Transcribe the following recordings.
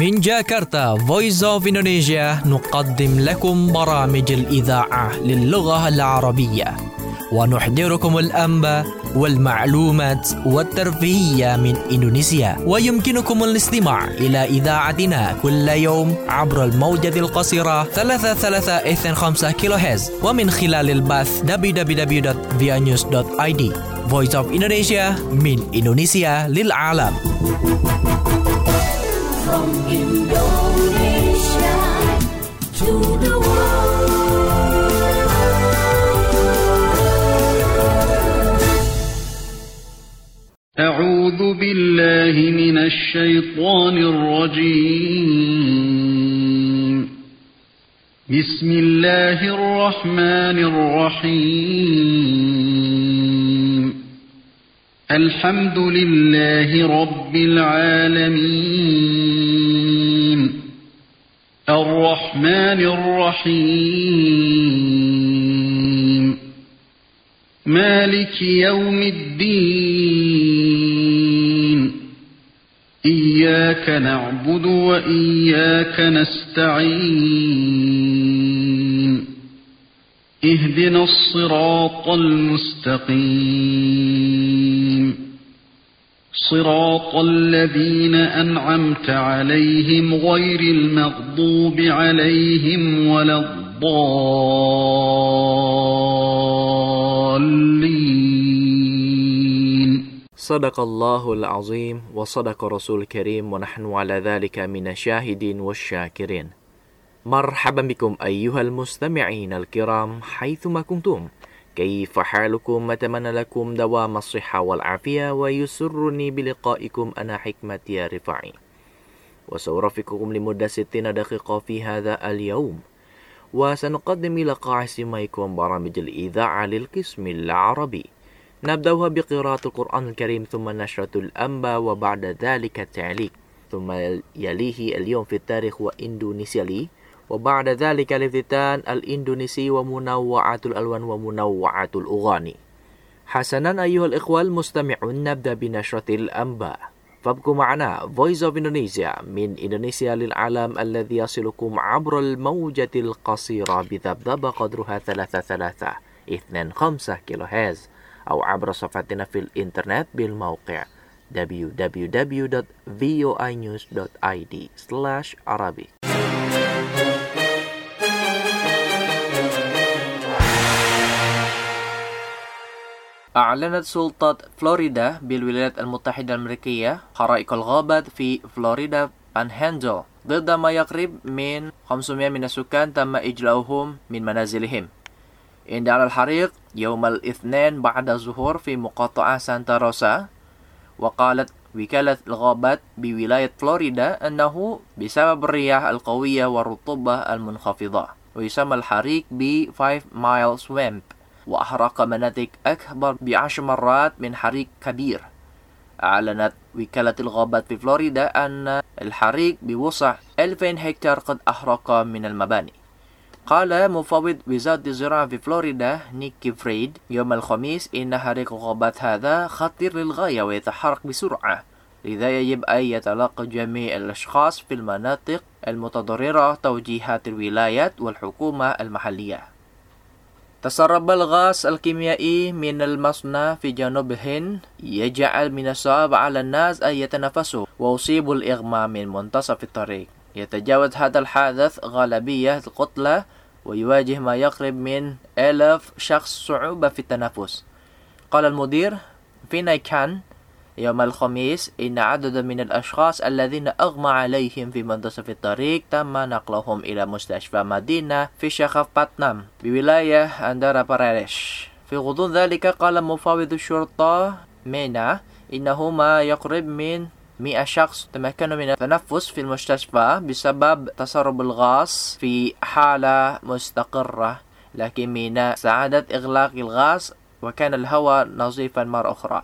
من جاكرتا Voice of Indonesia نقدم لكم برامج الإذاعة للغة العربية ونحضركم الأنباء والمعلومات والترفيهية من إندونيسيا. ويمكنكم الاستماع إلى إذاعتنا كل يوم عبر الموجة القصيرة 3325 كيلوهرتز ومن خلال البث www.vianews.id. Voice of Indonesia من إندونيسيا للعالم. From Indonesia to the world. أعوذ بالله من الشيطان الرجيم. بسم الله الرحمن الرحيم. الحمد لله رب العالمين. الرحمن الرحيم. مالك يوم الدين. إياك نعبد وإياك نستعين. اهدنا الصراط المستقيم. صراط الذين أنعمت عليهم غير المغضوب عليهم ولا الضالين. صدق الله العظيم وصدق رسول الكريم ونحن على ذلك من الشاهدين والشاكرين. مرحبا بكم أيها المستمعين الكرام حيثما كنتم. كيف حالكم؟ أتمنى لكم دوام الصحة والعافية ويسرني بلقائكم أنا حكمة يا رفاعي وسأرافقكم لمدة 60 دقيقة في هذا اليوم وسنقدم لقاء سماعكم برامج الإذاعة للقسم العربي. نبدأها بقراءة القرآن الكريم ثم نشرة الأنباء وبعد ذلك التعليق ثم يليه اليوم في التاريخ وإندونيسيا لي وبعد ذلك الافتتان الإندونيسي ومنوعات الألوان ومنوعات الأغاني. حسنا أيها الإخوة المستمعون، نبدأ بنشرة الأنباء. فابقوا معنا Voice of Indonesia من إندونيسيا للعالم الذي يصلكم عبر الموجة القصيرة بذبذبة قدرها 3325 كيلوهرتز أو عبر صفحتنا في الإنترنت بالموقع www.voinews.id/Arabic. أعلنت سلطة فلوريدا بالولايات المتحدة الأمريكية حرائق الغابات في فلوريدا بانهاندل ضد ما يقرب من 500 من السكان تم إجلاؤهم من منازلهم. اندلع الحريق يوم الاثنين بعد الظهر في مقاطعة سانتا روسا. وقالت وكالة الغابات بولاية فلوريدا أنه بسبب الرياح القوية والرطوبة المنخفضة، ويسمى الحريق ب 5 Mile Swamp، وأحرق مناطق أكبر ب10 مرات من حريق كبير. أعلنت وكالة الغابات في فلوريدا أن الحريق بوسع 2000 هكتار قد أحرق من المباني. قال مفوض وزارة الزراعة في فلوريدا نيكي فريد يوم الخميس إن حريق الغابات هذا خطير للغاية ويتحرك بسرعة، لذا يجب أن يتلقى جميع الأشخاص في المناطق المتضررة توجيهات الولايات والحكومة المحلية. تسرب الغاز الكيميائي من المصنع في جنوب الهند يجعل من الصعب على الناس أن يتنفسوا ويصيب الإغماء من منتصف الطريق. يتجاوز هذا الحادث غالبية القتلى ويواجه ما يقرب من 1000 شخص صعوبة في التنفس. قال المدير فيناي كان يوم الخميس إن عدد من الأشخاص الذين أغمى عليهم في منتصف الطريق تم نقلهم إلى مستشفى مدينة في شخافباتنام بولاية أندارا براديش. في غضون ذلك قال مفوض الشرطة مينا إنه ما يقرب من 100 شخص تمكنوا من التنفس في المستشفى بسبب تسرب الغاز في حالة مستقرة، لكن مينا ساعدت إغلاق الغاز وكان الهواء نظيفا مرة أخرى.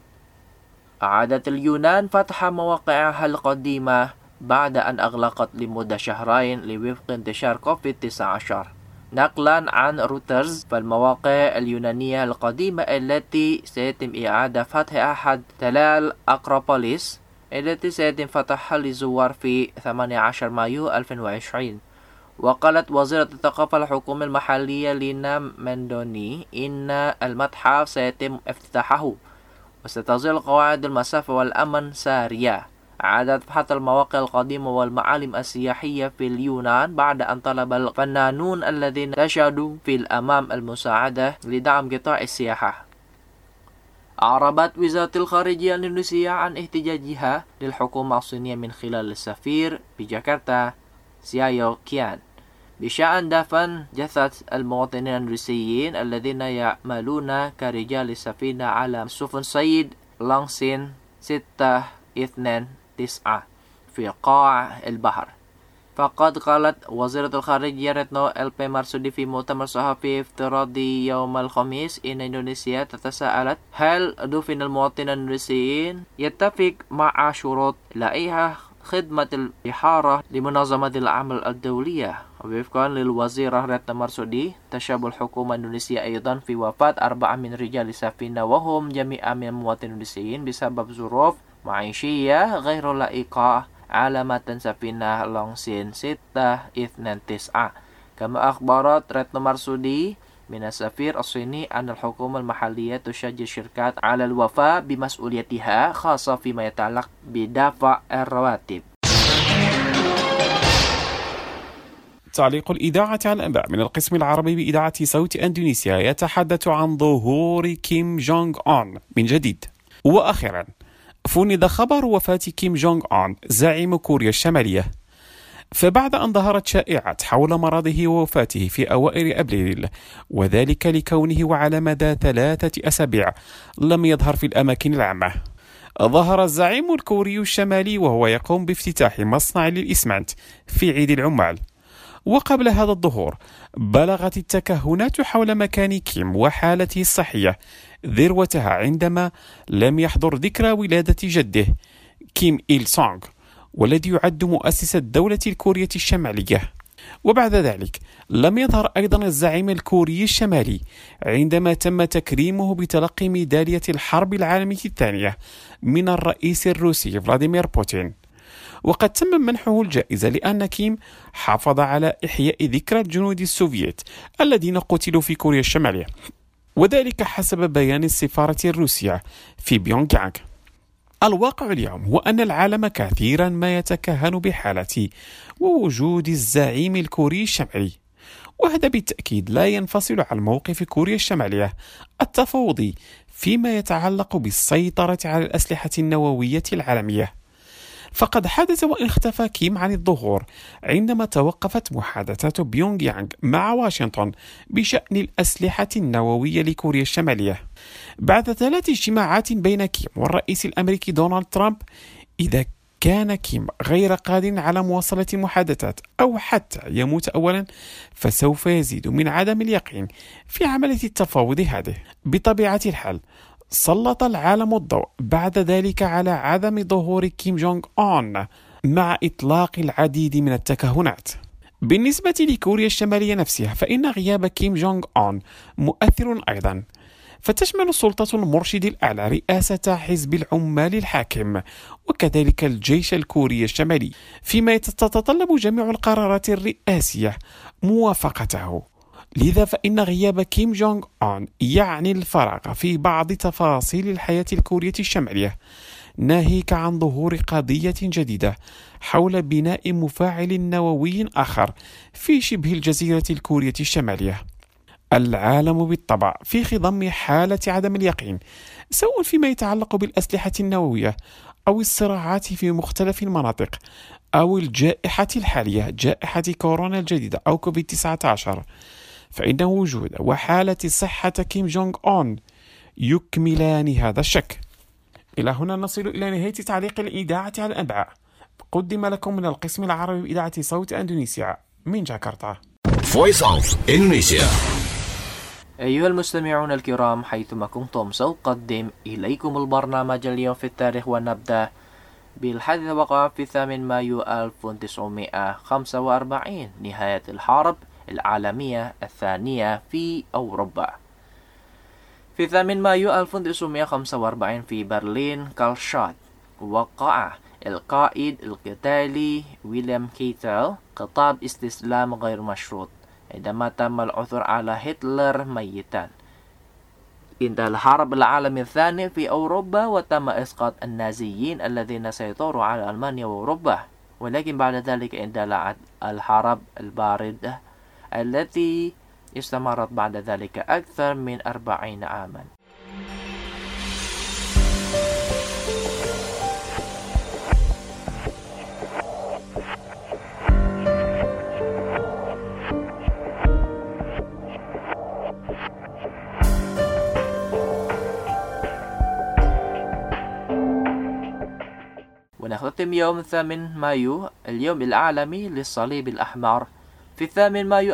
أعادت اليونان فتح مواقعها القديمة بعد أن أغلقت لمدة شهرين لوفق انتشار كوفيد-19. نقلا عن رويترز، فالمواقع اليونانية القديمة التي سيتم إعادة فتحها أحد تلال أكروبوليس التي سيتفتح للزوار في 18 مايو 2020. وقالت وزيرة الثقافة الحكومة المحلية لينا مندوني إن المتحف سيتم افتتاحه وستظل قواعد المسافة والأمن سارية. عادت فحص المواقع القديمة والمعالم السياحية في اليونان بعد أن طلب الفنانون الذين تشهدوا في الأمام المساعدة لدعم قطاع السياحة. أعربت وزارة الخارجية الإندونيسية عن احتجاجها للحكومة الصينية من خلال السفير بجاكرتا سيايو كيان بشأن دفن جثث المواطنين الروسيين الذين يعملون كرجال السفينة على سفن سيد لانسين 629 في قاع البحر. فقد قالت وزيرة الخارجية ريتنو LP مارسودي في مؤتمر صحفي افتراضي يوم الخميس إن إندونيسيا تتساءلت هل دفن المواطنين الروسيين يتفق مع شروط لائحة خدمة البحارة لمنظمة العمل الدولية. وفقا للوزيرة ريتنو مارسودي تشاب الحكومة الإندونيسية أيضا في وفاة 4 من رجال السفينة وهم جميعا من المواطنين الروسيين بسبب ظروف معيشية غير لائقة على متن سفينة لونسين 629. كما أخبرت ريتنو مارسودي من السفير الصيني أن الحكومة المحلية تشجع الشركات على الوفاء بمسؤوليتها خاصة فيما يتعلق بدفع الرواتب. تعليق الإذاعة على الأنباء من القسم العربي بإذاعة صوت أندونيسيا يتحدث عن ظهور كيم جونغ أون من جديد. وأخيرا فند خبر وفاة كيم جونغ أون زعيم كوريا الشمالية. فبعد أن ظهرت شائعات حول مرضه ووفاته في أوائل أبريل وذلك لكونه وعلى مدى 3 أسابيع لم يظهر في الأماكن العامة، ظهر الزعيم الكوري الشمالي وهو يقوم بافتتاح مصنع للإسمنت في عيد العمال. وقبل هذا الظهور بلغت التكهنات حول مكان كيم وحالته الصحية ذروتها عندما لم يحضر ذكرى ولادة جده كيم إيل سونغ والذي يعد مؤسس الدولة الكورية الشمالية. وبعد ذلك لم يظهر أيضا الزعيم الكوري الشمالي عندما تم تكريمه بتلقي ميدالية الحرب العالمية الثانية من الرئيس الروسي فلاديمير بوتين. وقد تم منحه الجائزة لأن كيم حافظ على إحياء ذكرى الجنود السوفييت الذين قتلوا في كوريا الشمالية، وذلك حسب بيان السفارة الروسية في بيونغ يانغ. الواقع اليوم هو أن العالم كثيرا ما يتكهن بحالة ووجود الزعيم الكوري الشمالي، وهذا بالتأكيد لا ينفصل عن موقف كوريا الشمالية التفاوضي فيما يتعلق بالسيطرة على الأسلحة النووية العالمية. فقد حدث وإن اختفى كيم عن الظهور عندما توقفت محادثات بيونغ يانغ مع واشنطن بشأن الأسلحة النووية لكوريا الشمالية بعد 3 اجتماعات بين كيم والرئيس الأمريكي دونالد ترامب. إذا كان كيم غير قادر على مواصلة المحادثات أو حتى يموت أولا فسوف يزيد من عدم اليقين في عملية التفاوض هذه. بطبيعة الحال سلط العالم الضوء بعد ذلك على عدم ظهور كيم جونغ أون مع إطلاق العديد من التكهنات. بالنسبة لكوريا الشمالية نفسها فإن غياب كيم جونغ أون مؤثر أيضا، فتشمل السلطة المرشد الأعلى رئاسة حزب العمال الحاكم وكذلك الجيش الكوري الشمالي، فيما تتطلب جميع القرارات الرئاسية موافقته. لذا فإن غياب كيم جونغ أون يعني الفراغ في بعض تفاصيل الحياة الكورية الشمالية، ناهيك عن ظهور قضية جديدة حول بناء مفاعل نووي آخر في شبه الجزيرة الكورية الشمالية. العالم بالطبع في خضم حالة عدم اليقين، سواء فيما يتعلق بالأسلحة النووية أو الصراعات في مختلف المناطق أو الجائحة الحالية جائحة كورونا الجديدة أو كوفيد-19، فإن وجود وحالة صحة كيم جونغ أون يكملان هذا الشك. إلى هنا نصل إلى نهاية تعليق الإذاعة على الأنباء، قدم لكم من القسم العربي بإذاعة صوت أندونيسيا من جاكرتا. Voice of Indonesia. أيها المستمعون الكرام، حيثما كنتم سأقدم إليكم البرنامج اليوم في التاريخ، ونبدأ بالحادث وقع في 8 مايو 1945 نهاية الحرب العالمية الثانية في أوروبا. في 8 مايو 1945 في برلين كارلشاد وقع القائد القتالي ويليام كيتل خطاب استسلام غير مشروط عندما تم العثور على هتلر ميتا. انتهى الحرب العالمي الثاني في أوروبا وتم إسقاط النازيين الذين سيطروا على ألمانيا وأوروبا، ولكن بعد ذلك اندلعت الحرب الباردة التي استمرت بعد ذلك أكثر من 40 عاما. ونختتم يوم 8 مايو اليوم العالمي للصليب الأحمر. في 8 مايو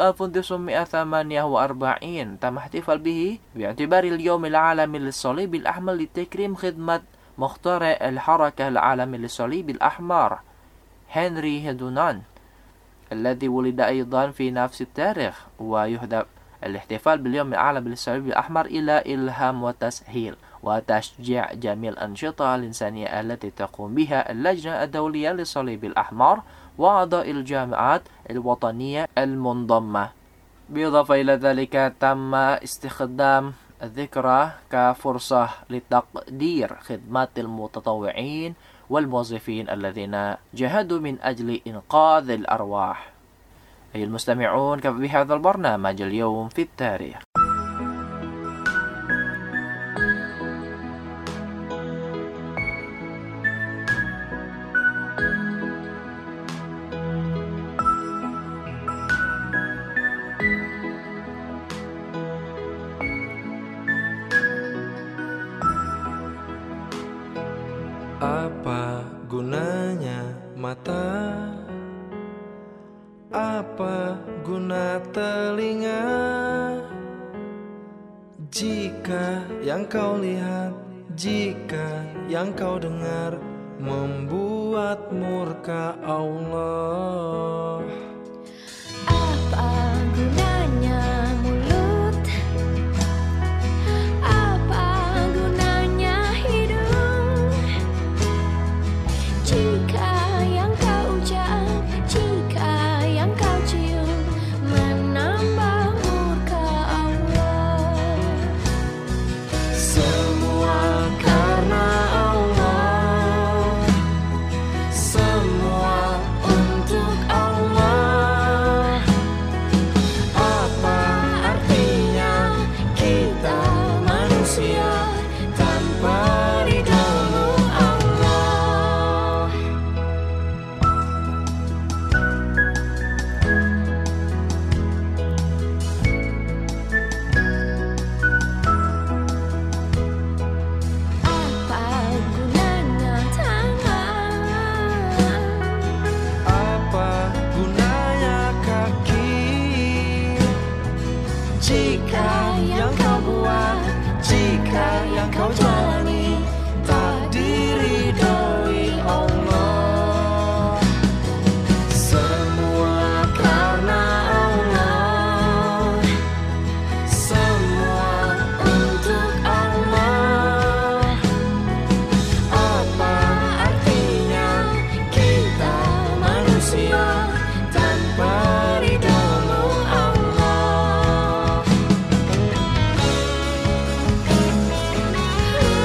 1948 تم احتفال به باعتبار اليوم العالمي للصليب الأحمر لتكريم خدمة مخترع الحركة العالمي للصليب الأحمر هنري دونان الذي ولد أيضا في نفس التاريخ. ويهدف الاحتفال باليوم العالمي للصليب الأحمر إلى إلهام وتسهيل وتشجيع جميع الأنشطة الإنسانية التي تقوم بها اللجنة الدولية للصليب الأحمر وأعضاء الجامعات الوطنية المنضمة. بالإضافة إلى ذلك تم استخدام الذكرى كفرصة لتقدير خدمات المتطوعين والموظفين الذين جاهدوا من أجل إنقاذ الأرواح. أيها المستمعون، كفى بهذا البرنامج اليوم في التاريخ. Apa gunanya mata? Apa guna telinga? Jika yang kau lihat, jika yang kau dengar membuat murka Allah. Apa gunanya mulut? Apa gunanya hidung? Jika yang kau ucap, jika yang kau cium menambah murka Allah. Semua karena Allah, semua untuk Allah. Apa artinya kita manusia tanpa ridhomu Allah? Apa gunanya tangan? Apa gunanya kaki? Jika yang kau buat, jika yang kau jalani tak diridhoi Allah. Semua karena Allah, semua untuk Allah. Apa artinya kita manusia tanpa ridhomu Allah?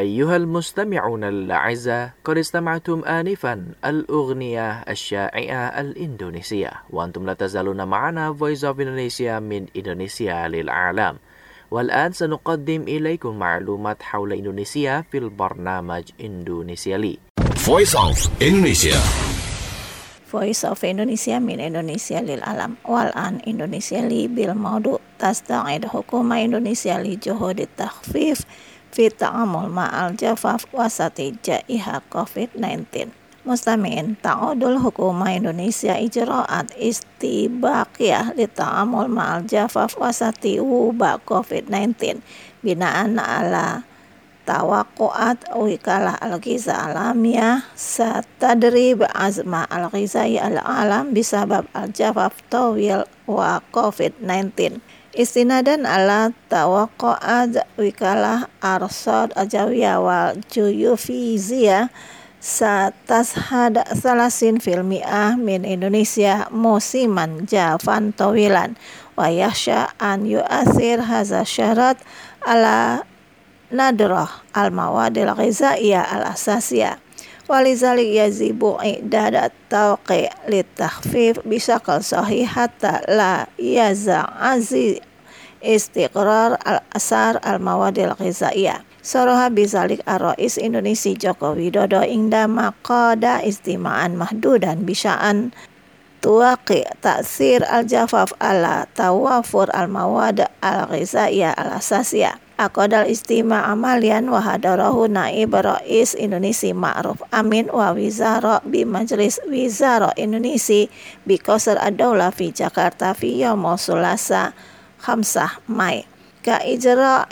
أيها المستمعون الأعزاء، قد استمعتم آنفا الأغنية الشائعة الإندونيسية، وأنتم لا تزالون معنا Voice of Indonesia من إندونيسيا للعالم. والآن سنقدم إليكم معلومات حول إندونيسيا في البرنامج إندونيسيا لي. Voice of Indonesia. Voice of Indonesia من إندونيسيا للعالم. والآن إندونيسيا لي بالموضوع تستعيد حكومة إندونيسيا لجهود التخفيف في التعامل مع الجفاف وسط جائحة كوفيد-19. مستمعين، تعود الحكومة إندونيسيا إجراءات استباقية للتعامل مع الجفاف وسط وباء كوفيد-19 بناء على توقعات وكالة الغذاء العالمية ستدري أزمة الغذائية العالم بسبب الجفاف طويل وكوفيد-19. استنادا على توقعات وكالة أرصاد الجوية والجيوفيزياء ستشهد 30% من إندونيسيا موسما جافا طويلا، ويخشى أن يؤثر هذا الشرط على ندرة المواد الغذائية الأساسية، ولذلك يجب إعداد التوقيع للتخفيف بشكل صحيح حتى لا يزعزع استقرار أسعار المواد الغذائية. صرح بذلك الرئيس إندونيسي جوكو ويدودو عندما قاد اجتماعا محدودا بشأن توقي تأثير الجفاف على توافر المواد الغذائية الأساسية. عقد الاجتماع عمليا وحضره نائب رئيس إندونيسي معروف أمين ووزراء بمجلس وزراء إندونيسي بقصر الدولة في جاkarta في يوم الثلاثاء 5 ماي. كإجراء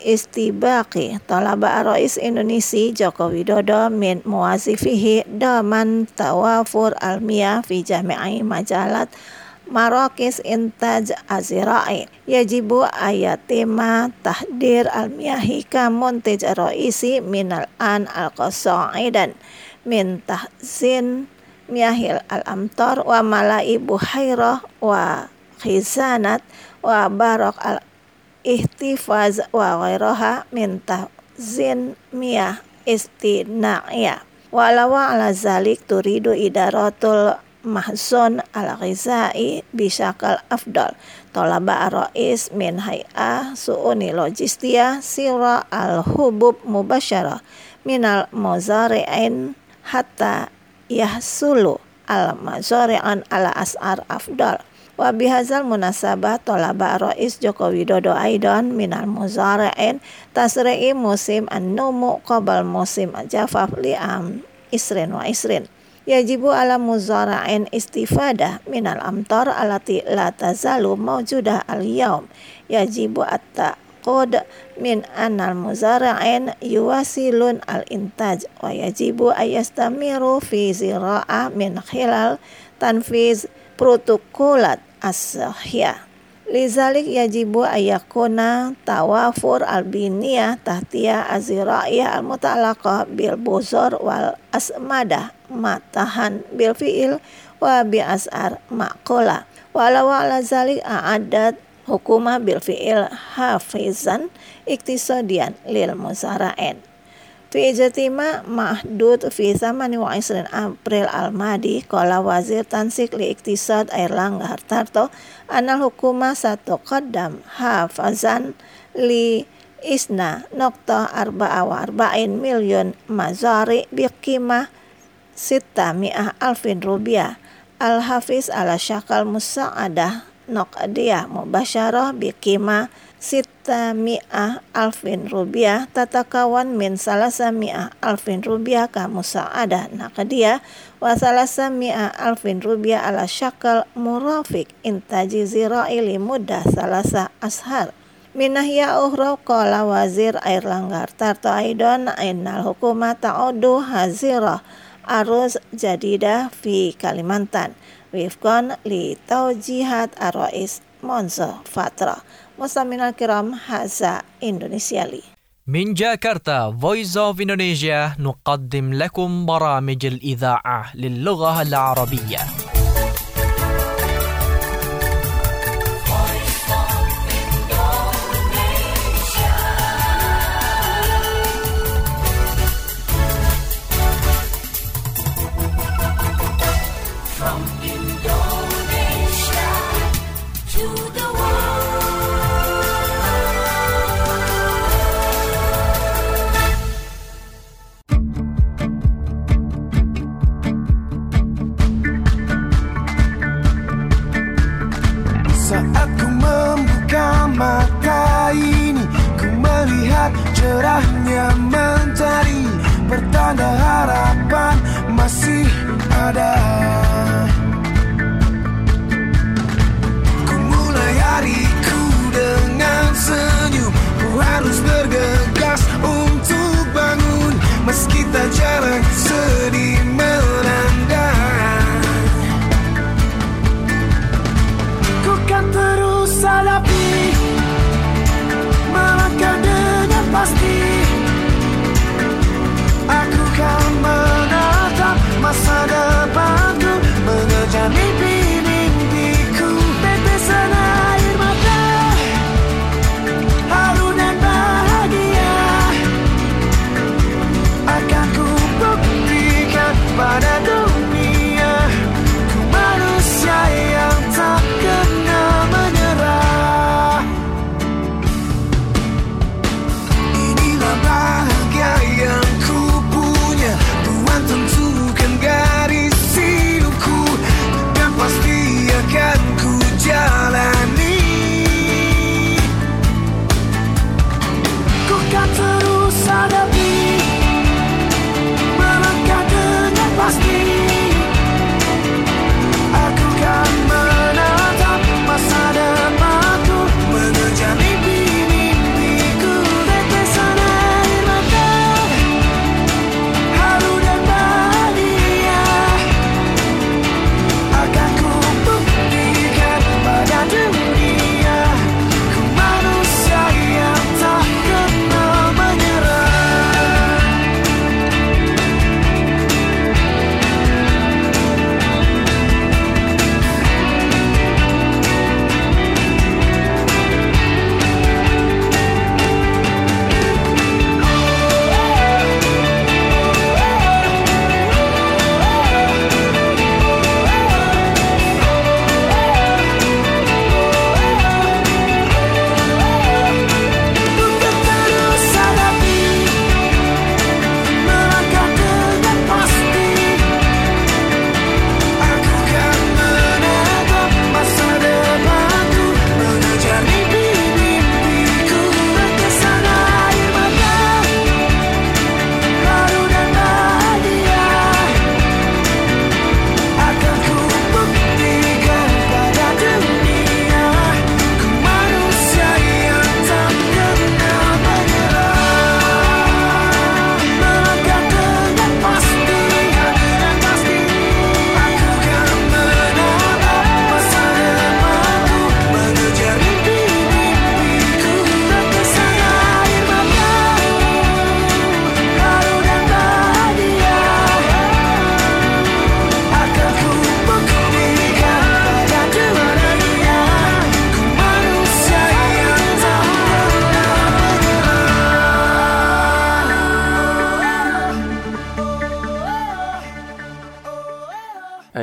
استباقي طلب الرئيس إندونيسي جوكو ويدودو من موظفيه ضمان توافر المياه في جميع مجالات مراكز إنتاج الزراعي. يجب أن يتم تحضير المياه كمنتج رئيسي من الآن القصاعدا من تخزين مياه الأمطار وملاء بحيرة وخزانات وبرق الاحتفاظ وغيرها من تخزين مياه اصطناعية. ولو على ذلك تريد إدارة المخزون الغذائي بشكل أفضل، طلب الرئيس من هيئة شؤون لوجستية شراء الحبوب مباشرة من المزارعين حتى يحصل المزارعون على أسعار أفضل. وبهذا المناسبة طلب الرئيس جوكو ويدودو أيضا من المزارعين تسريع موسم النمو قبل موسم الجفاف لعام 2020. يجب على المزارعين استفادة من الأمطار التي لا تزال موجودة اليوم. يجب التأكد من أن المزارعين يواصلون الإنتاج، ويجب أن يستمروا في زراعة من خلال تنفيذ بروتوكولات الصحية. لذلك يجب أن يكون توافر البنية التحتية الزراعية المتعلقة بالبذور والأسمدة متاحا بالفعل وبأسعار معقولة. ولو على ذلك أعدت حكومة بالفعل حافزا اقتصاديا للمزارعين. في اجتماع محدود في 28 أبريل الماضي، قال وزير تنسيق الاقتصاد أيرلangga Hartarto أن الحكومة ستقدم حافزا لإثنى نقطة 44 مليون مزارع بقيمة 600,000 rupiah. الحافز على شكل مساعدة نقدية مباشرة بقيمة 600,000 rupiah تتكون من 300,000 rupiah كمساعدة نقدية و300,000 rupiah على شكل مرافق إنتاج زراعي لمدة 3 أشهر. من ناحية أخرى قال وزير أيرلangga Hartarto أيضا أن الحكومة تعد حذرة أرز جديدة في كاليمانتان وفقا لتوجيهات الرئيس منذ فترة. مستمعينا الكرام، هذا إندونيسيا لي. من جاكرتا Voice of Indonesia نقدم لكم برامج الإذاعة للغة العربية.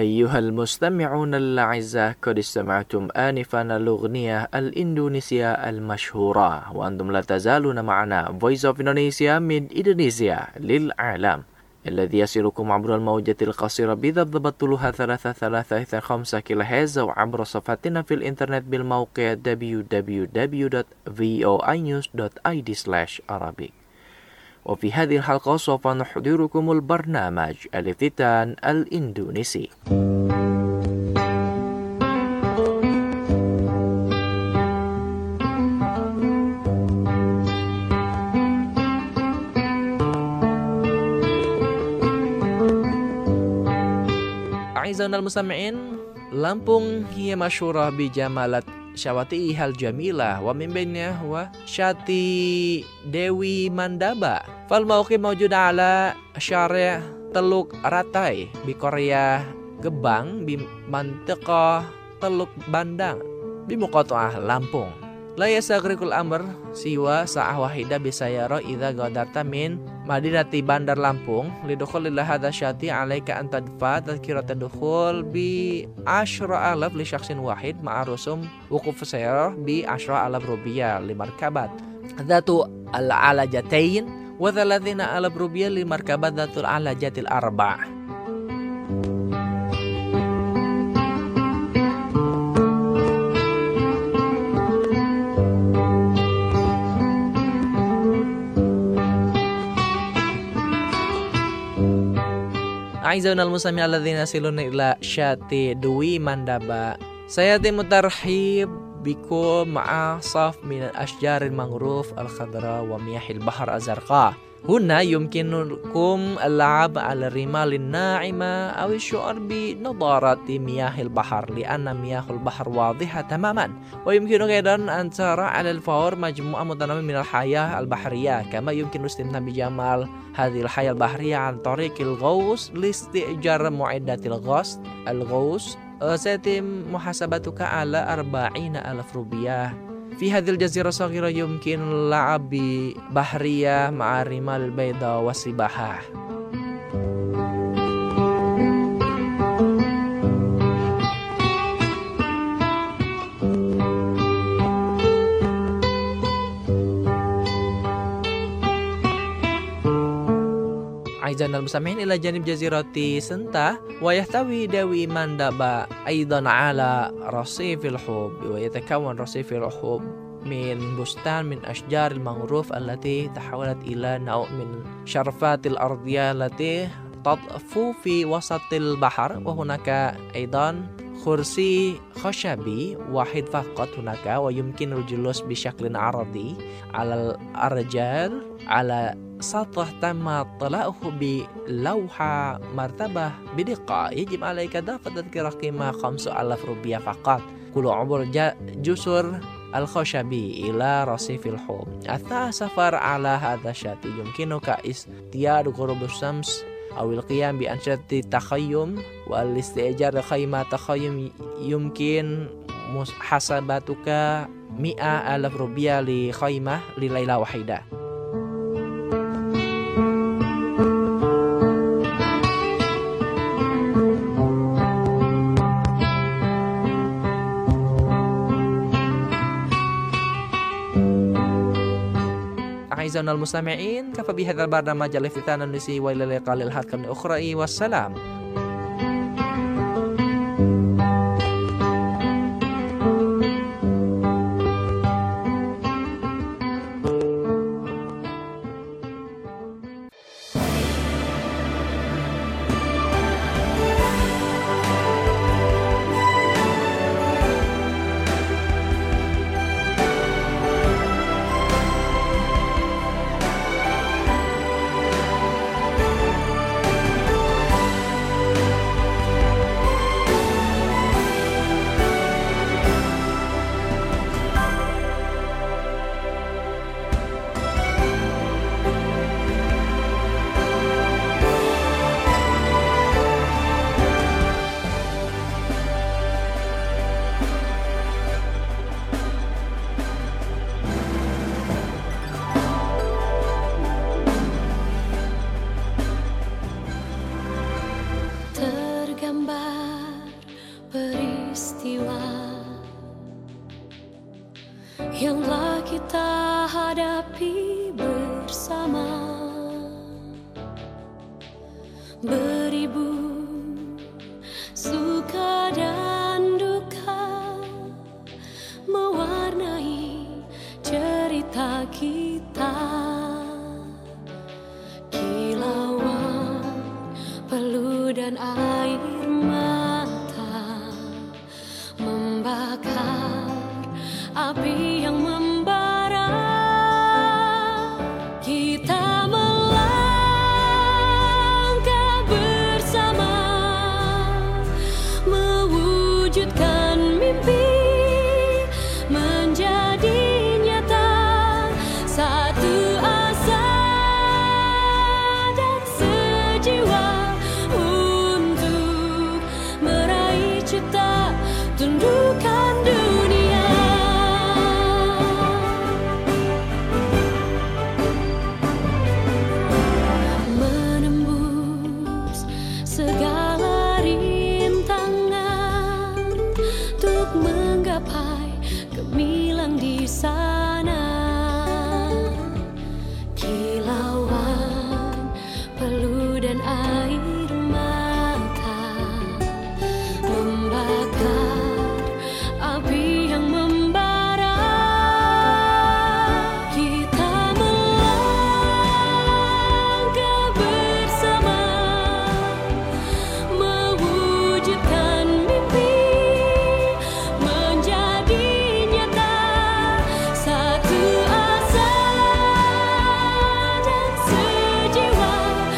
أيها المستمعون الأعزاء قد استمعتم آنفا الأغنية الإندونيسية المشهورة وأنتم لا تزالون معنا Voice of Indonesia من إندونيسيا للعالم الذي يصلكم عبر الموجة القصيرة بضبط طولها 335 كيلوهرتز وعبر صفحتنا في الإنترنت بالموقع www.voinews.id/Arabic. وفي هذه الحلقة سوف نحضركم البرنامج الافتتان الإندونيسي. أعزائنا المستمعين، Lampung هي مشهورة بجمالات شواطئها الجميلة ومن بينها هو شاطئ ديوي مندابا. فالموقع موجود على شارع تلوك راتاي بقرية Gebang بمنطقة تلوك Bandang بمقاطعة لامبونغ. لا يستغرق الأمر سوى ساعة واحدة بسيارة إذا غادرت من مدينة بندر لامبونغ. لدخول إلى هذا الشاطئ عليك أن تدفع تذكرة الدخول ب10,000 لشخص واحد مع رسوم وقوف السيارة ب10,000 لمركبات ذات العلجتين و30,000 لمركبات ذات العلجات الأربع. أعزائنا المستمعين الذين يصلون إلى شاطئ دوي مندابا، سيتم الترحيب بكم مع صف من الأشجار المانغروف الخضراء ومياه البحر الزرقاء. هنا يمكنكم اللعب على الرمال الناعمة أو الشعور بنضارة مياه البحر لأن مياه البحر واضحة تماما. ويمكنك أيضا أن ترى على الفور مجموعة متنوعة من الحياة البحرية، كما يمكن الاستمتاع بجمال هذه الحياة البحرية عن طريق الغوص. لاستئجار معدات الغوص سيتم محاسبتك على 40,000 روبية. في هذه الجزيرة الصغيرة يمكن اللعب ببحرية مع الرمال البيضاء والسباحة. أعزائنا المستمعين إلى جانب جزيرة سنتا، ويحتوي دوي مندابا أيضا على رصيف الحب، ويتكون رصيف الحب من بستان من أشجار المانغروف التي تحولت إلى نوع من شرفات الأرضية التي تطفو في وسط البحر. وهناك أيضا كرسي خشبي واحد فقط هناك، ويمكن الجلوس بشكل عرضي على الأرجال على سطح تم طلاؤه بلوحة مرتبة بدقة. يجب عليك دفع تذكرة قيمة 5,000 روبية فقط كل عبور جسر الخشبي إلى رصيف الحب. أثناء السفر على هذا الشاطئ يمكنك اصطياد غروب الشمس أو القيام بأنشطة التخيم والاستئجار خيمة تخيم. يمكن محاسبتك 100,000 روبية لخيمة لليلة واحدة. أعزائنا المستمعين، كفى بهذا البرنامج الافتتان النسي، وإلى اللقاء للحلقة الأخرى، والسلام. mimpi bersama, beribu suka dan duka mewarnai cerita kita. Kilauan peluh dan air mata membakar api yang membara. Kita melangkah bersama, mewujudkan mimpi menjadi nyata. Satu asa dan sejiwa untuk meraih cita, tundukkan dunia. Menembus segala rintangan untuk menggapai gemilang di sana. Kilauan peluh dan air mata membakar api yang membara. Kita melangkah bersama, mewujudkan mimpi menjadi nyata. Satu asa dan sejiwa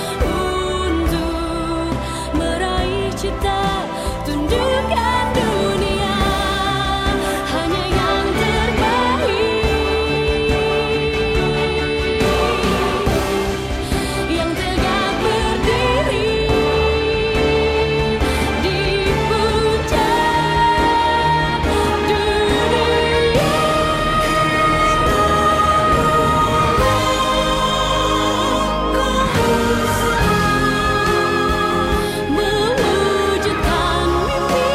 untuk meraih cita, tundukkan dunia. Hanya yang terbaik, yang tegak berdiri di puncak dunia. Mewujudkan mimpi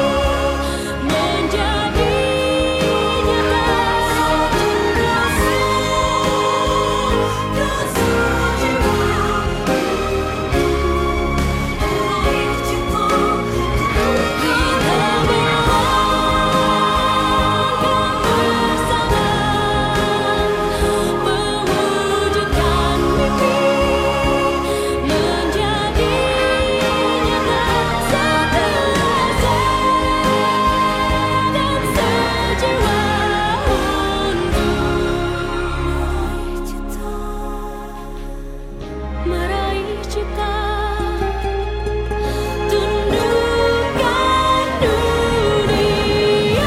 menjadi nyata. Satu rasa dan sejiwa meraih cita. Kita melangkah bersama, mewujudkan mimpi menjadi nyata. Satu rasa dan sejiwa untuk meraih cita, tundukkan dunia.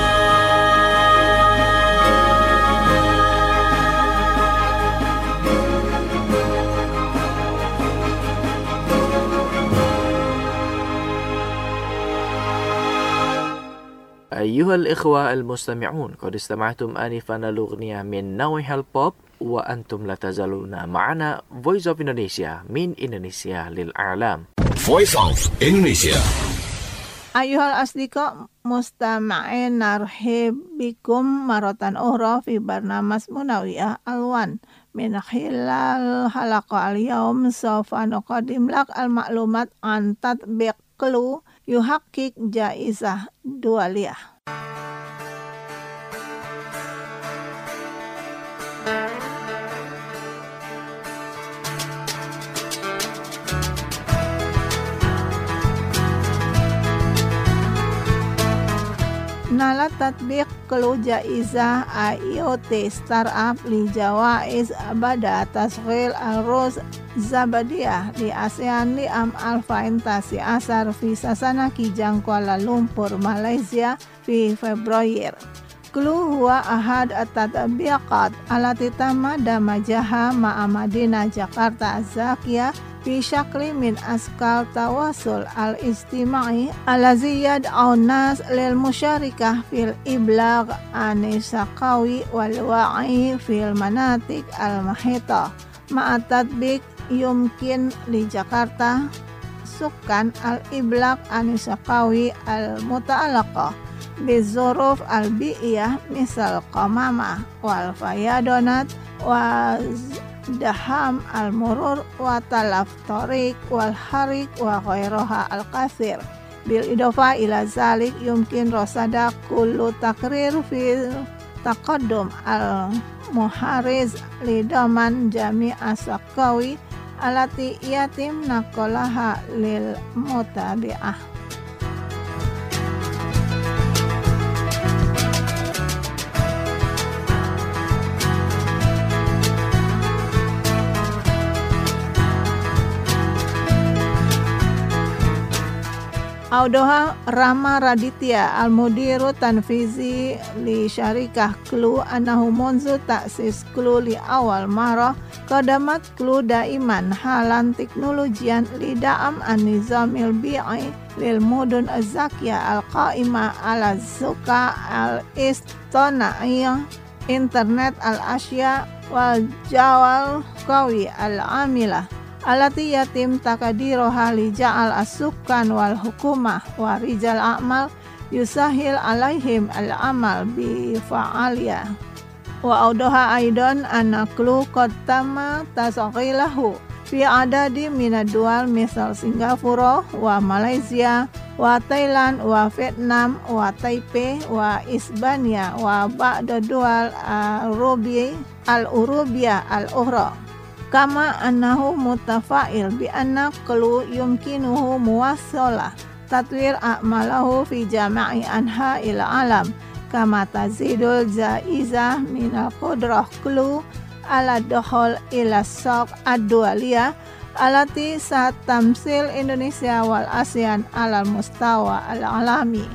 أيها الإخوة المستمعون، قد استمعتم آنفا الأغنية من نوع البوب، وأنتم لا تزالون معنا Voice of Indonesia من إندونيسيا للإعلام. Voice of Indonesia. Ayuhal asdiqa mustama'in narhib bikum marotan ukhra fi barnamas Munawiyah Alwan min khilal halaqa al-yawm sawfa nuqaddim lak al-ma'lumat an tatbiq clue yuhaqiq jaizah dualiyah. Nala tatbiq clue jaizah IoT startup li jawaiz abada tasghil al-ruz Zabadiyah di ASEAN li am al-faintasi asar fi sasana kijang Kuala Lumpur Malaysia fi Februari. Clue huwa ahad at-tatbiqat alati tamada majaha ma'a Madinah Jakarta Zakiyah fi syakli min askal tawasul al-istima'i alazi yad'u nas lil musyarikah fil iblagh anisaqawi wal wa'i fil manatik al-mahita ma'a tatbiq yumkin li Jakarta sukan al-iblagh anisaqawi al-muta'alaqah bizuruf al-bi'iyah misal qamamah wal fayadonat wa daham al-murur wa talaf tariq wal harik wa ghairaha al-kathir. Bil idofa ila zalik yumkin rosada kullu takrir fil taqaddum al-muhariz lidaman jami'a sakawi alati yatim nakolaha lil mutabi'ah. Audoha Rama Raditya al-mudiru tanfizi li syarikah Klu anahu munzu taksis Klu li awal marah qadamat Klu daiman halan teknologian li da'am an-nizamil bi'i lil mudun az-zakiyah al-qa'imah ala zuka al-istona'iyah internet al-asya wal jawal qawi al-amilah alati yatim takadiroha li ja'al as-sukan wal hukumah wa rijal a'mal yusahil alaihim al-amal bi fa'aliyah wa audoha aidan anaklu qattama tasaghilahu fi adadi minad dual misal Singapura wa Malaysia wa Thailand wa Vietnam wa Taipei wa Isbania wa ba'da dual al-Urubiyah al-ukhra kama annahu mutafa'il bi anna qlu yumkinuhu muwassalah tatwir a'malahu fi jama'i anha'il alam kama tazidul jaizah minal qudrah qlu ala dukhul ila saq ad-dualiyah alati saat tamsil Indonesia wal ASEAN alal mustawa al-alami.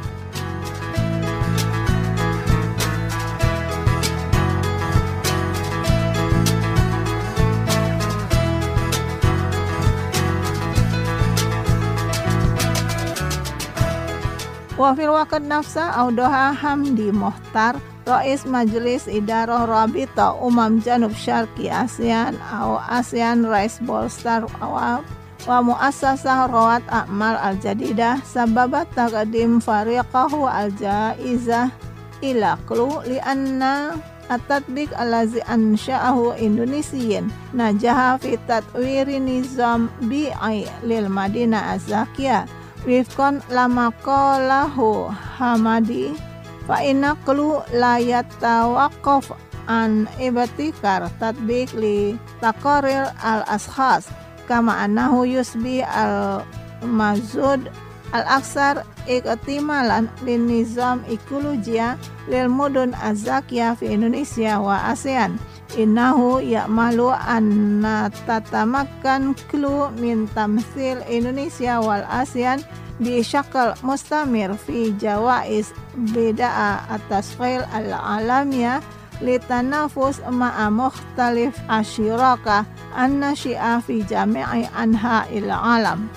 Wa fil waqt nafsa audoha Hamdi Mohtar Rais Majelis Idarah Rabita Janub Syarqi ASEAN atau ASEAN Rice Bowl Star wa muassasah Rawat A'mal Al-Jadidah sababat taqdim fariqahu al-jaizah ila Klu li anna at-tatbiq allazi ansha'ahu Indonesian najaha fi tatwiri nizam bi'i lil Madinah Az-Zakiyah wifqan lama qalahu Hamadi fa inna Klu la yatawaqqaf an ibtikar tatbiq li taqarir al-ashkhas kama annahu yusbi al-mazud al-aksar iktimalan lin nizam ekolojia lil mudun az-zakiyah fi Indonesia wa ASEAN innahu ya'malu anna tatamakkan Klu min tamsil Indonesia wal ASEAN bi syakal mustamir fi jawais bida'a at-tasghil al-alamiyah litanafus ma'a mukhtalif asyiraka an-nasyi'ah fi jami'i anha'il alam.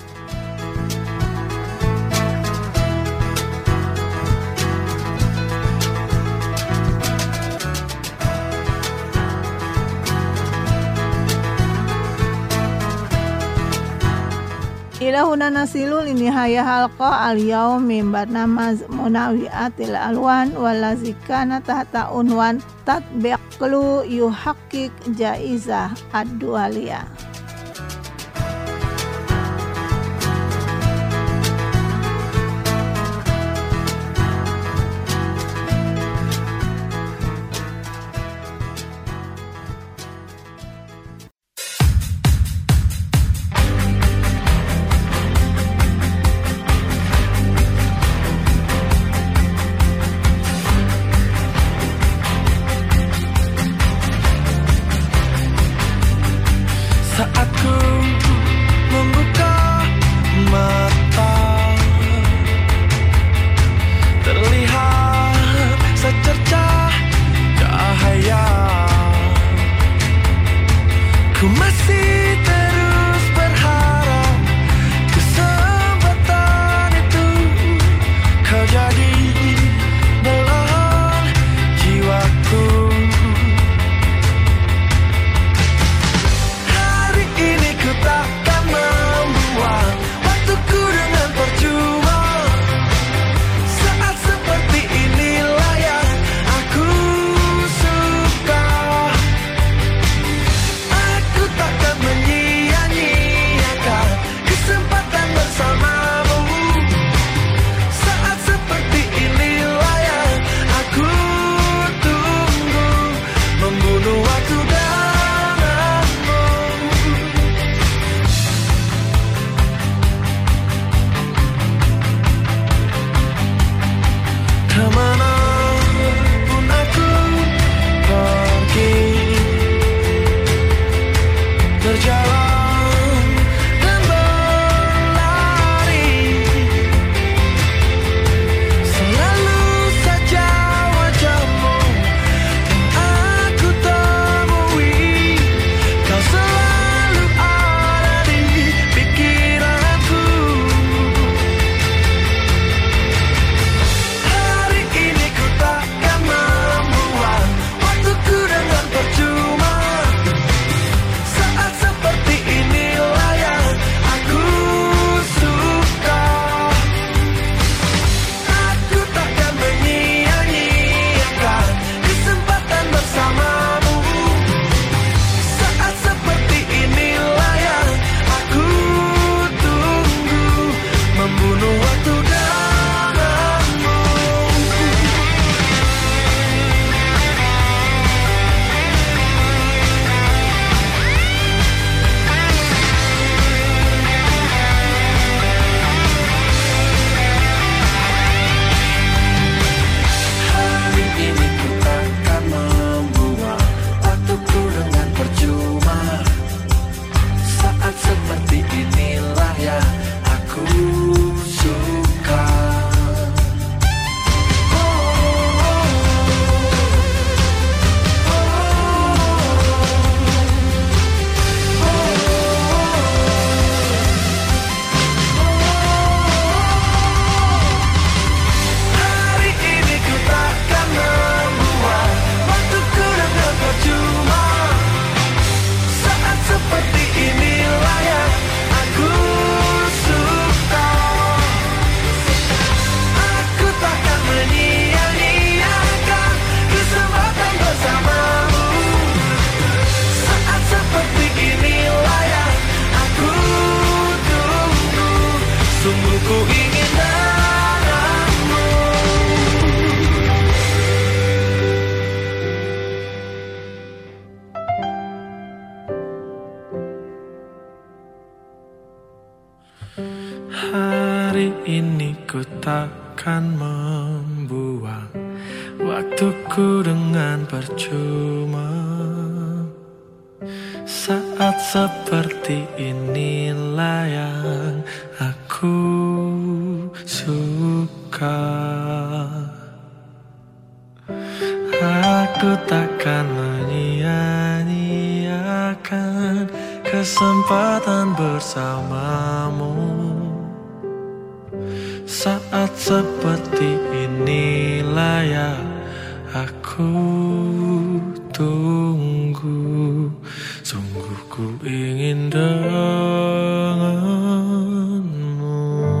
Ilahuna nasilu linihaya halqa al-yawm min barnamaz munawiatil alwan walazikana tahta unwan tatbiq Klu yuhaqiq jaizah ad-dualiyah. ini ku takkan membuang waktuku dengan percuma. Saat seperti inilah yang aku suka. Aku takkan menyia-nyiakan kesempatan bersamamu. Saat seperti inilah yang aku tunggu. Sungguh ku ingin denganmu.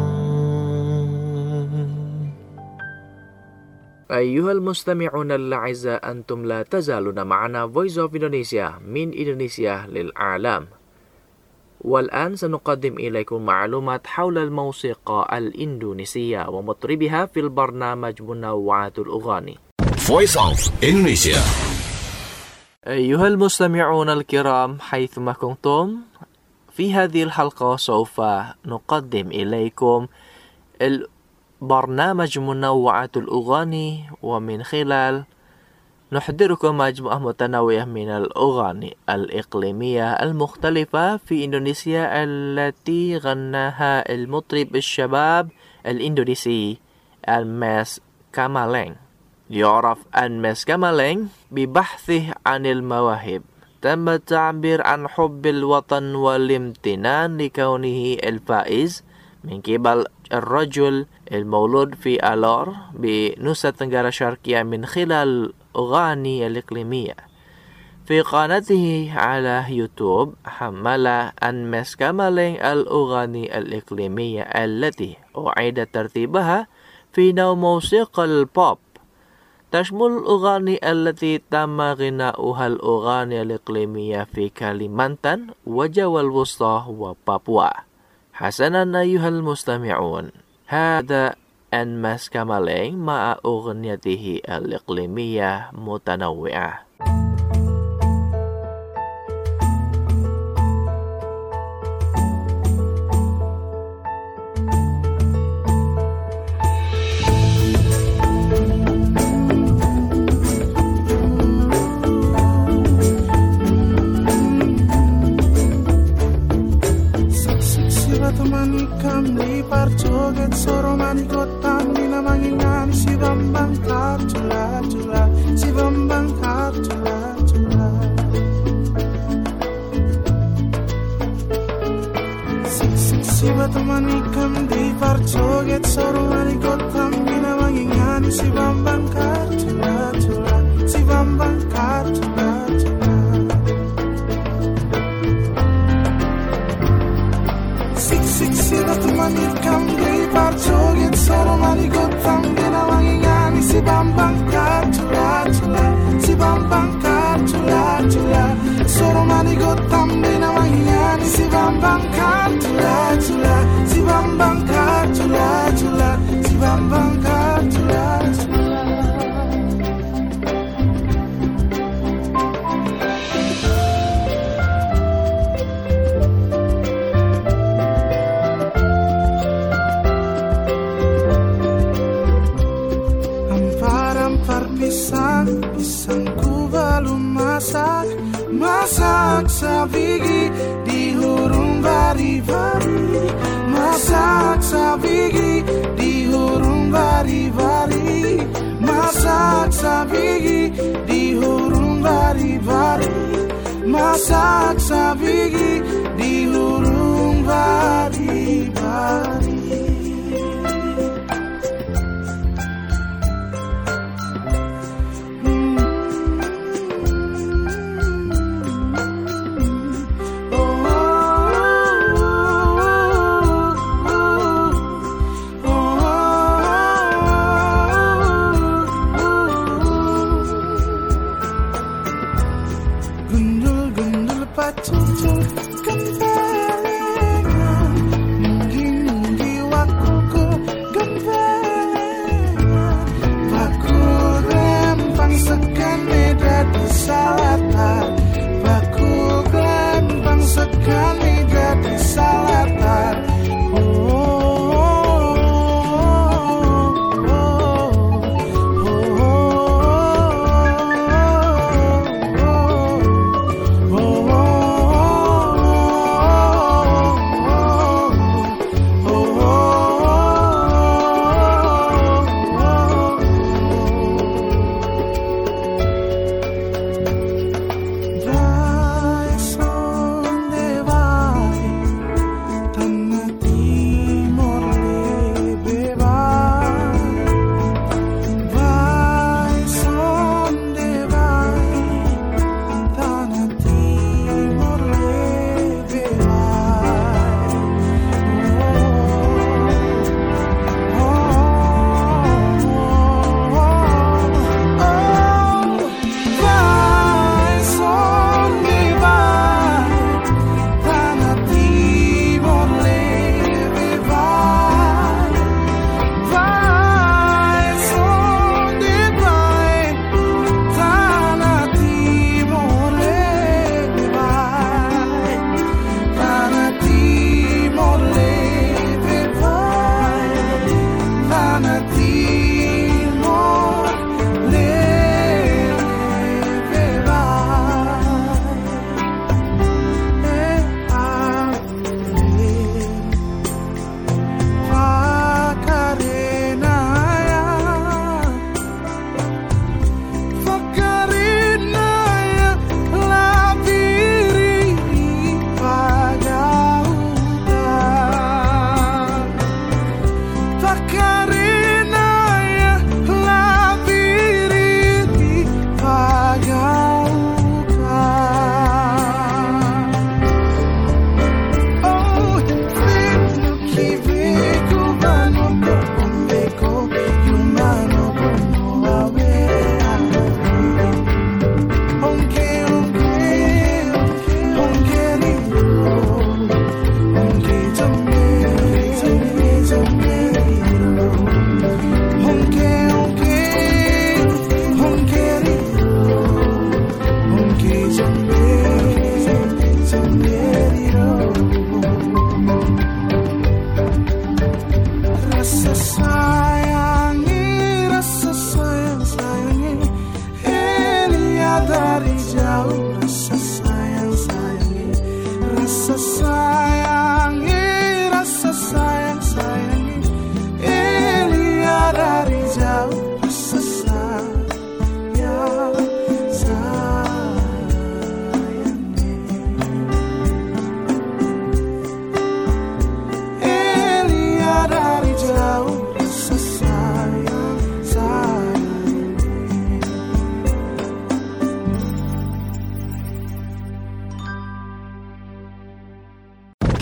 Ayyuhal mustami'un al-a'izza, antum la tazaluna ma'ana Voice of Indonesia min Indonesia lil'alam. والآن سنقدم إليكم معلومات حول الموسيقى الإندونيسية ومطربها في البرنامج منوعات الأغاني. Voice of Indonesia. أيها المستمعون الكرام حيثما كنتم، في هذه الحلقة سوف نقدم إليكم البرنامج منوعات الأغاني، ومن خلال نحضركم مجموعة متنوعة من الأغاني الإقليمية المختلفة في إندونيسيا التي غناها المطرب الشباب الإندونيسي أنماس كامالينج. يعرف أنماس كامالينج ببحثه عن المواهب. تم التعبير عن حب الوطن والامتنان لكونه الفائز من قبل الرجل المولود في ألور بنصف تنغرا الشرقية من خلال الأغاني الإقليمية. في قناته على يوتيوب حمل أنماس كامالينج الأغاني الإقليمية التي أعيد ترتيبها في نوع موسيقى البوب. تشمل الأغاني التي تم غناؤها الأغاني الإقليمية في كاليمانتان وجاوا الوسطى وبابوا. حسنا أيها المستمعون، هذا أنماس كامالينج مع أغنيته الإقليمية متنوعة. Joget soromani kotang mina mangingan si bambang kartula tula, si bambang kartula tula. Si batamani kam di par joget soromani kotang mina mangingan si bambang kartula tula, si bambang kartula tula. Si batamani kam di par joget soromani kotang mina mangingan si bambang kartula tula, si bambang kartula tula. Soromani kotang mina mangingan si bambang kartula tula, si bambang kartula tula, si bambang kartula tula. Pisangku belum masak sabigi di hurung bari-bari, masak sabigi di hurung bari-bari, masak sabigi di hurung bari-bari, masak sabigi di hurung bari-bari.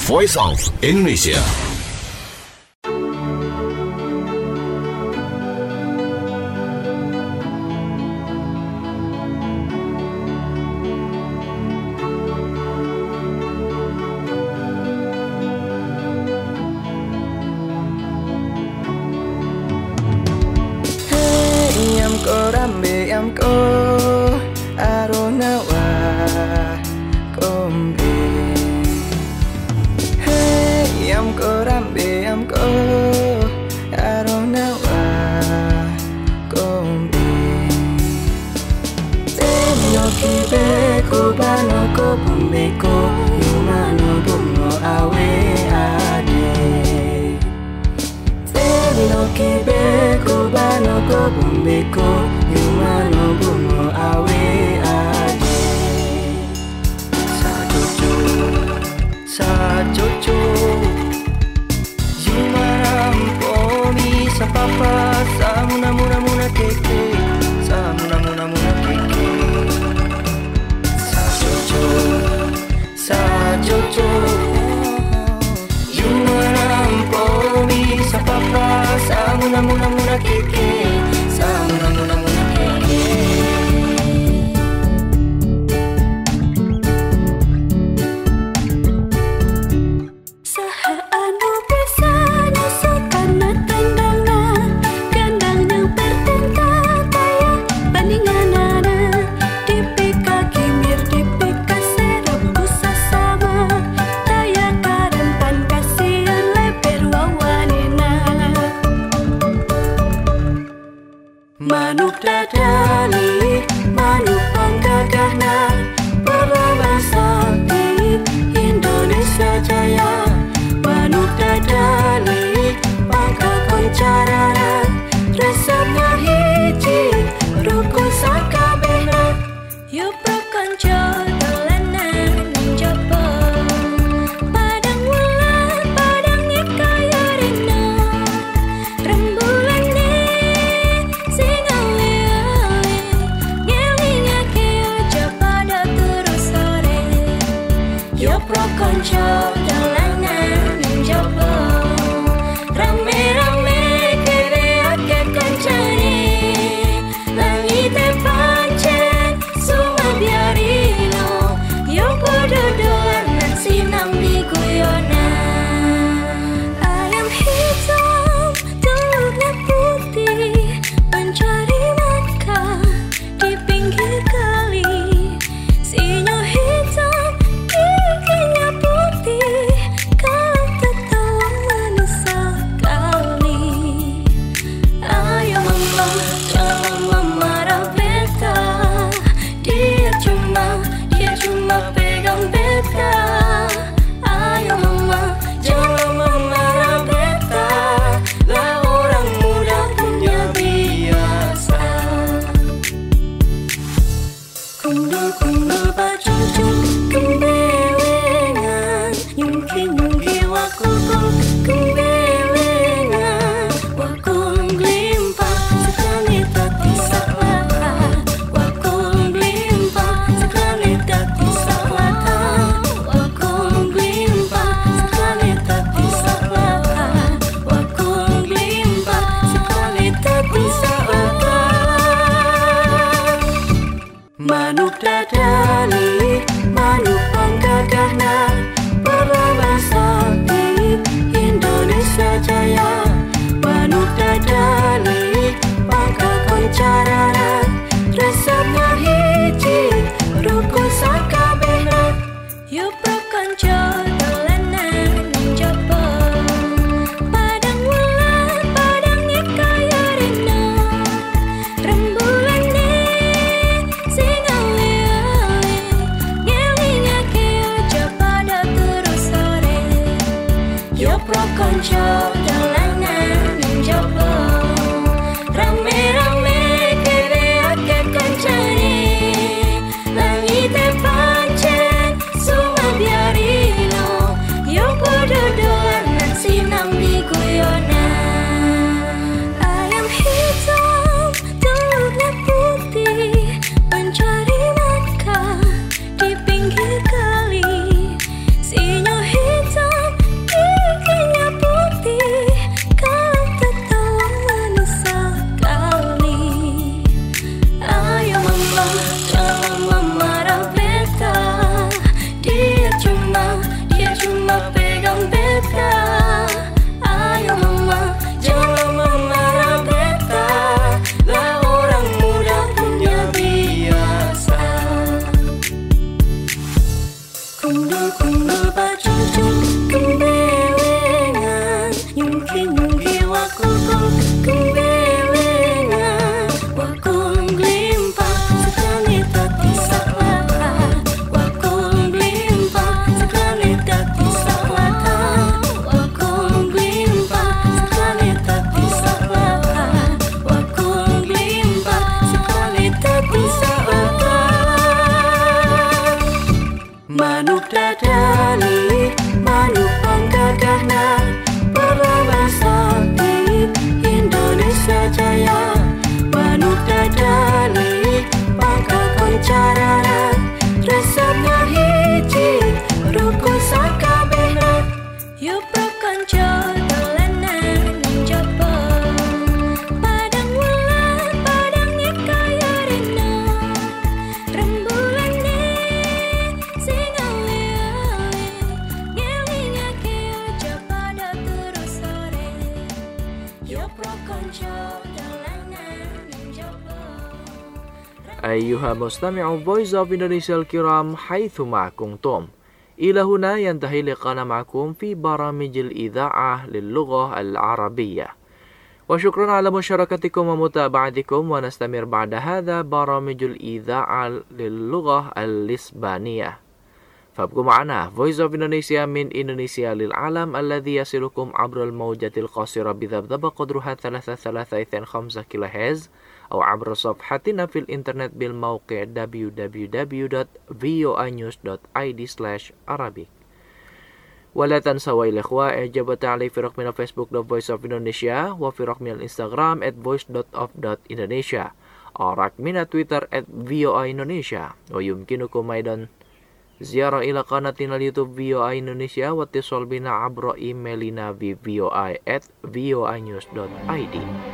Voice of Indonesia. Yamko aronawa kombe. Hey yamko aronawa kombe. Tenyo kibe kubano ko bumbeko yumano bungo awe ade. Tenyo kibe kubano ko bumbeko yumano bungo awe ade. Sajojo Yumaram pomi sapapa samuna muna keke samuna muna keke. Sajojo Yumaram pomi sapapa samuna muna keke samuna muna keke. Manuk dadali, manuk panggagahna, perlama sakti Indonesia Jaya. Manuk dadali, panggagahna carana, resepnya hiji, rukun sakabehna. Yuk prokonco dolanan njopo, padang wulan padang kaya rena, rembulane sing awe-awe, ngelingake ojo pada terus sore. Yuk prokonco dolanan njopo, rame-rame kene ake koncane, langite pancen biarino, yo podo dolanan sinambi guyonan. Ayam hitam, telurnya putih, pencari makan di pinggir kali. Sinyo hitam, giginya putih, Kundul-kundul bacung kembelengan, nyungki-nyungki wakul kembelengan, wakul glimpa sekali tati saklata, wakul glimpa sekali tati saklata, wakul glimpa sekali tati saklata, wakul glimpa sekali tati saklata. Manuk dadali, manuk panggagahna, perlawan sakti Indonesia Jaya. Manuk dadali, pangkakon carana, resepnya hiji, rukun sakabehna. Yuk prokonco dolanan njaba, padang wulan, padang kaya rena, rembulane sing awe-awe, ngelingake aja pada terus sore. Yuk prokonco dolanan njaba. أيها مستمع Voice of Indonesia الكرام حيثما كنتم، إلى هنا ينتهي لقاءنا معكم في برامج الإذاعة للغة العربية، وشكرا على مشاركتكم ومتابعتكم، ونستمر بعد هذا برامج الإذاعة للغة الإسبانية. فابقوا معنا Voice of Indonesia من إندونيسيا للعالم الذي يصلكم عبر الموجة القصيرة بذبذبة قدرها 332.5 كيلوهرتز، أو عبر صفحتنا في الإنترنت بالموقع www.voanews.id/Arabic. ولا تنسوا الإخوة إعجاب وتعليق في رقمنا فيسبوك Voice of Indonesia، وفي رقم الإنستغرام @voice.of.indonesia، أو رقمنا تويتر @voa Indonesia. ويمكنكم أيضا زيارة إلى قناتنا اليوتيوب VOA Indonesia، واتصال بنا عبر إيميلنا voa@voanews.id.